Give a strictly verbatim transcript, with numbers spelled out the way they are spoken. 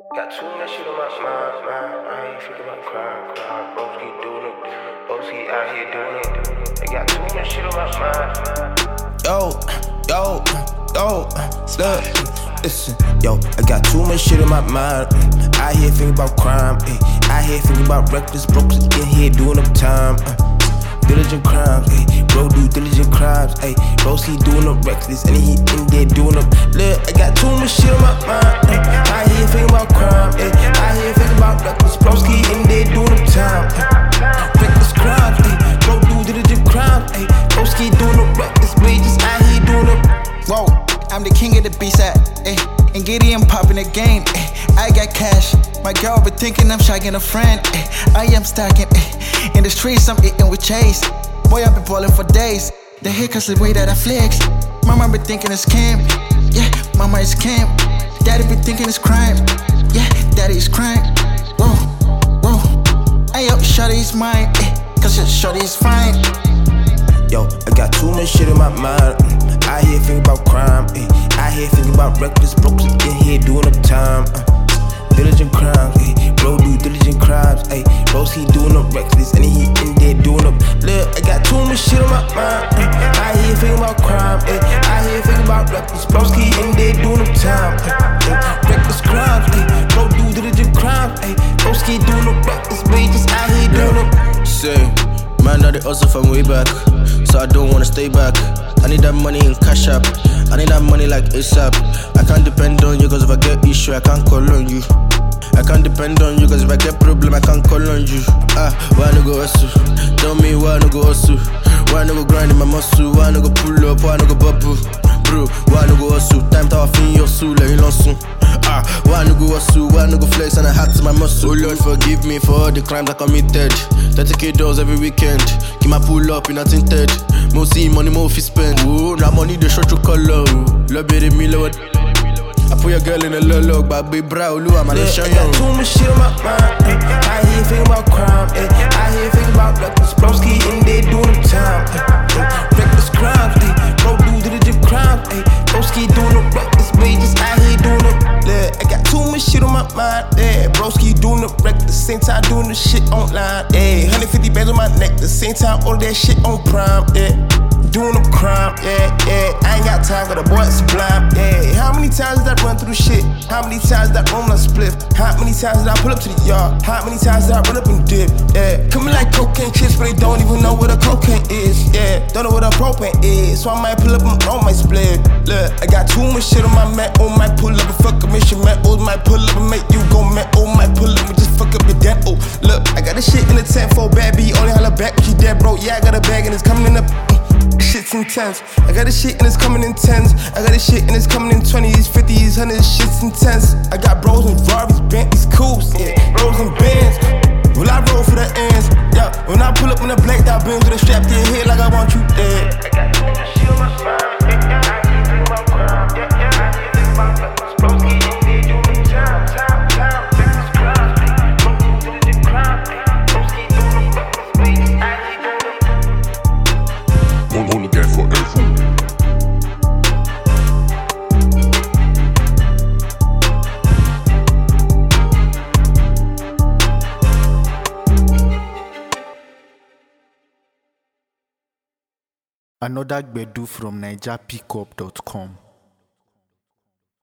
Got too much shit on my mind, mind. I ain't thinking about crime, crime. Bros keep doing it. Bros keep out here doing it. They got too much shit on my mind. Yo, yo, yo, look, listen, yo, I got too much shit on my mind. I here thinking about crime, ayy. I here thinking about reckless bros in here doing up time. Uh, diligent crimes, ayy. Bro do diligent crimes, ayy. Bros he doing up reckless and he in there doing up. Look, I got too much shit on my mind. Ay. I here thinking about crime, ayy. I here thinking about reckless bros he in there doing up time. Uh, reckless crimes, ayy. Bro do diligent crimes, ayy. Bros he doing up reckless, but he just out here doing up. Whoa, I'm the king of the B-side, ayy. And Gideon popping the game, ayy. I got cash. My girl be thinking I'm shagging a friend, ayy. I am stacking, ayy. In the streets, I'm eating with Chase. Boy, I've been ballin' for days. They hate cause the way that I flex. Mama be thinking it's camp. Yeah, mama is camp. Daddy be thinking it's crime. Yeah, daddy is crime. Whoa, whoa. Hey, yo, shorty's mine, ayy. Cause your shorty's fine. Yo, I got too much shit in my mind. I here thinking about crime, ayy. I here thinking about reckless bros in here doing up time. Uh, diligent crimes, ayy. Bro do diligent crimes, ayy. Bros he doing up reckless and he in there doing up. Look, I got too much shit on my mind. Uh, I here thinking about crime, ayy. I here thinking about reckless bros he in there doing up time. Uh, reckless crimes, ayy. Bro do diligent crimes, ayy. Bros he doing up reckless, but he just out here doing up. Say, man, now they hustle from way back, so I don't wanna stay back. I need that money in cash app. I need that money like ASAP. I can't depend on you, cause if I get issue, I can't call on you. I can't depend on you, cause if I get problem, I can't call on you. Ah, why no go hustle? Tell me why no go hustle? Why no go grind in my muscle? Why no go pull up? Why no go bubble? Bro, why no go hustle? Time to fin your soul, let you lost soon. Ah, why no go hustle? Why no go flex and I hat to my muscle? Oh Lord, forgive me for all the crimes I committed. thirty K dollars every weekend. Keep my pull up in a tinted. More see money, more fi spend. Ooh, now money the short to color. Love it me, Lord. I put your girl in a low log, but big brow, Lou, I'm gonna show you. I got too much shit on my mind. Ay. I hear thinking about crime, ay. I hear thinking about reckless bros in there doing up time. Ay. Reckless crimes, ay. Bro do diligent crimes, ay. Bros doing up reckless, but he just out here doing up. Yeah, I got too much shit on my mind. Yeah, broski doing up reckless, same time doing the shit online. Yeah, one hundred fifty bands on my neck, the same time all that shit on prime. Yeah. Doing a crime, yeah, yeah. I ain't got time, got a boy sublime, yeah. How many times did I run through the shit? How many times did I roll a spliff? How many times did I pull up to the yard? How many times did I run up and dip? Yeah, coming like cocaine chips, but they don't even know what a cocaine is. Yeah, don't know what a propane is, so I might pull up and roll my split. Look, I got too much shit on my mat. Oh, might pull up and fuck up mission mat. Oh, might pull up and make you go mad. Oh, might pull up and just fuck up your dad. Oh, look, I got the shit in the tent for bad B. Only holla back, she dead, bro. Yeah, I got a bag and it's coming in the. Shit's intense. I got this shit and it's coming in tens. I got this shit and it's coming in twenties, fifties, hundreds. Shit's intense. I got bros in Ferraris, Bentleys, coupes, yeah, bros in Benz. Will I roll for the ends? Yeah, when I pull up in the blacked out Benz with a strap to your head like I want you dead. I got too much shit on my mind. Yeah, I keep thinking about crime. Yeah, yeah, I keep thinking about reckless bros in there doing time, time, time. Reckless crimes, bro do diligent crime. Bros keep doing the reckless, but he just out here doing it. Gonna get forever. Another Gbedu from Niger Pickup dot com.